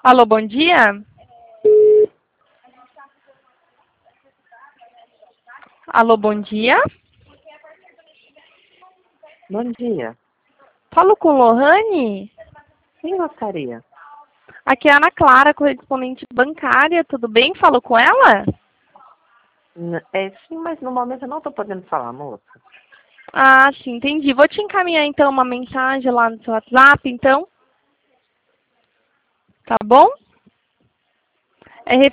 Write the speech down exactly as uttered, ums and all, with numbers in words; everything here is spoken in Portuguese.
Alô, bom dia? Alô, bom dia? Bom dia. Falo com Lohane? Quem gostaria? Aqui é a Ana Clara, correspondente bancária, tudo bem? Falo com ela? N- É, sim, mas no momento eu não estou podendo falar, moça. Ah, sim, entendi. Vou te encaminhar então uma mensagem lá no seu WhatsApp, então. Tá bom? É